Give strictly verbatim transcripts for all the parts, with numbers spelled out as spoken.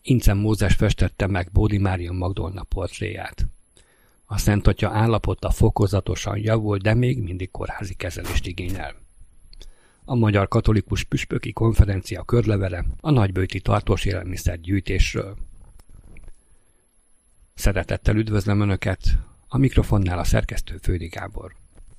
Incen Mózes festette meg Bódi Mária Magdolna portréját. A Szent Atya állapota fokozatosan javul, de még mindig kórházi kezelést igényel. A Magyar Katolikus Püspöki Konferencia körlevele a nagyböjti tartós élelmiszer gyűjtésről. Szeretettel üdvözlöm Önöket, a mikrofonnál a szerkesztő Fődi Gábor.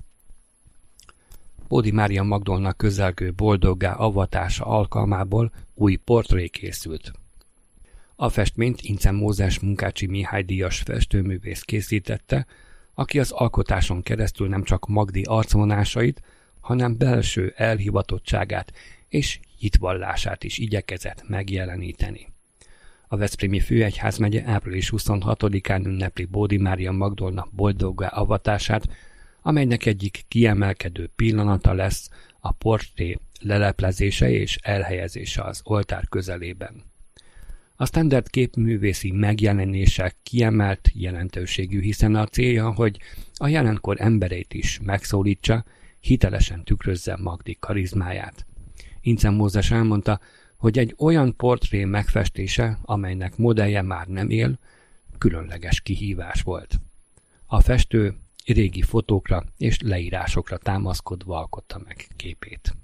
Bódi Mária Magdolna közelgő boldoggá avatása alkalmából új portré készült. A festményt Incen Mózes Munkácsi Mihály díjas festőművész készítette, aki az alkotáson keresztül nem csak Magdi arcvonásait, hanem belső elhivatottságát és hitvallását is igyekezett megjeleníteni. A Veszprémi Főegyházmegye április huszonhatodikán ünnepli Bódi Mária Magdolna boldoggá avatását, amelynek egyik kiemelkedő pillanata lesz a portré leleplezése és elhelyezése az oltár közelében. A standard képművészi megjelenése kiemelt jelentőségű, hiszen a célja, hogy a jelenkor embereit is megszólítsa, hitelesen tükrözze Magdi karizmáját. Incen Mózes elmondta, hogy egy olyan portré megfestése, amelynek modellje már nem él, különleges kihívás volt. A festő régi fotókra és leírásokra támaszkodva alkotta meg képét.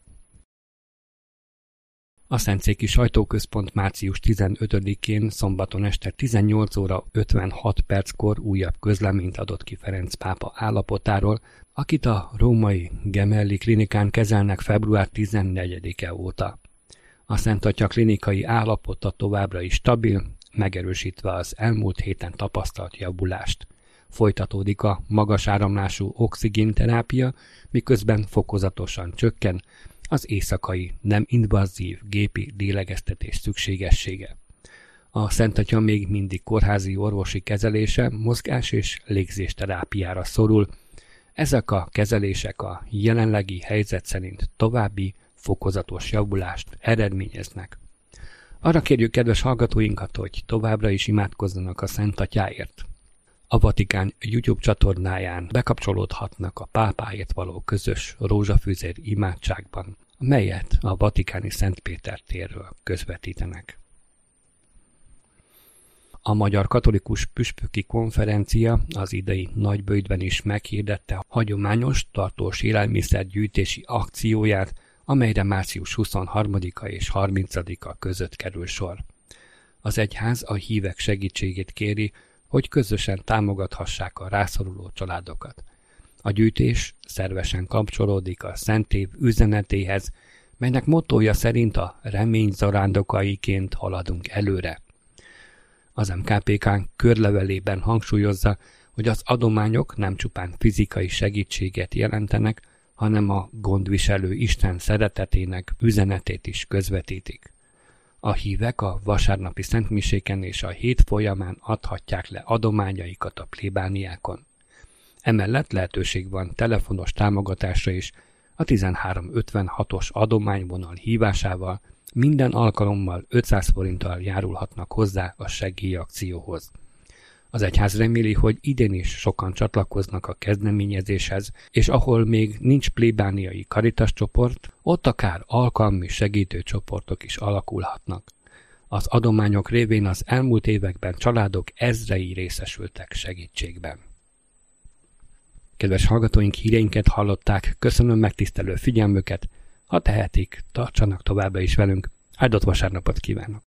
A Szentszéki Sajtóközpont március tizenötödikén szombaton este tizennyolc óra ötvenhat perckor újabb közleményt adott ki Ferenc pápa állapotáról, akit a római Gemelli klinikán kezelnek február tizennegyedike óta. A Szent Atya klinikai állapota továbbra is stabil, megerősítve az elmúlt héten tapasztalt javulást. Folytatódik a magas áramlású oxigénterápia, miközben fokozatosan csökken az éjszakai, nem invazív gépi lélegeztetés szükségessége. A Szent Atya még mindig kórházi orvosi kezelése, mozgás és légzésterápiára szorul. Ezek a kezelések a jelenlegi helyzet szerint további fokozatos javulást eredményeznek. Arra kérjük kedves hallgatóinkat, hogy továbbra is imádkozzanak a Szent Atyáért. A Vatikán YouTube csatornáján bekapcsolódhatnak a pápáért való közös rózsafűzér imádságban, melyet a vatikáni Szent Péter térről közvetítenek. A Magyar Katolikus Püspöki Konferencia az idei Nagyböjtben is meghirdette hagyományos tartós élelmiszergyűjtési akcióját, amelyre március huszonharmadika és harmincadika között kerül sor. Az egyház a hívek segítségét kéri, hogy közösen támogathassák a rászoruló családokat. A gyűjtés szervesen kapcsolódik a Szentév üzenetéhez, melynek mottója szerint a remény zarándokaiként haladunk előre. Az em ká pé ká körlevelében hangsúlyozza, hogy az adományok nem csupán fizikai segítséget jelentenek, hanem a gondviselő Isten szeretetének üzenetét is közvetítik. A hívek a vasárnapi szentmiséken és a hét folyamán adhatják le adományaikat a plébániákon. Emellett lehetőség van telefonos támogatásra is, a tizenhárom ötvenhatos adományvonal hívásával minden alkalommal ötszáz forinttal járulhatnak hozzá a segélyakcióhoz. Az egyház reméli, hogy idén is sokan csatlakoznak a kezdeményezéshez, és ahol még nincs plébániai Caritas csoport, ott akár alkalmi segítő csoportok is alakulhatnak. Az adományok révén az elmúlt években családok ezrei részesültek segítségben. Kedves hallgatóink, híreinket hallották, köszönöm megtisztelő figyelmüket, ha tehetik, tartsanak továbbra is velünk, áldott vasárnapot kívánok!